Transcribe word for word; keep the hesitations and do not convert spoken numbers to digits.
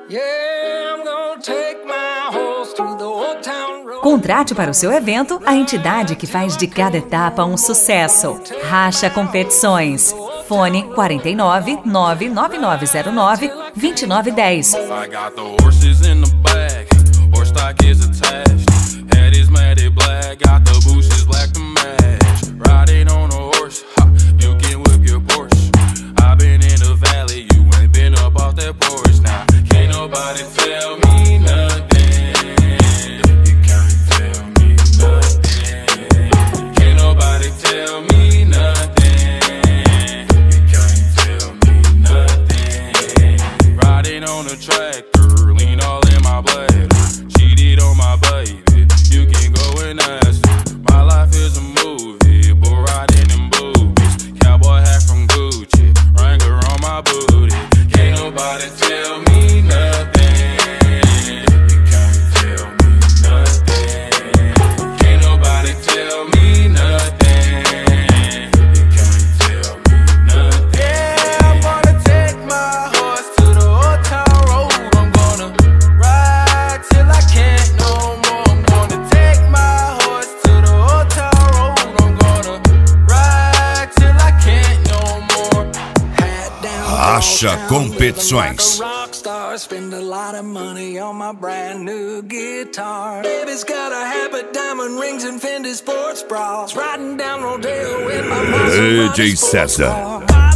Contrate para o seu evento a entidade que faz de cada etapa um sucesso. Racha Competições. Fone quatro nove, nove nove nove zero nove, dois nove um Racha Competições. Spend a lot of money on my brand new guitar. Baby's got a habit, diamond rings and Fendi sports bras. Riding down Rodeo in my D J César.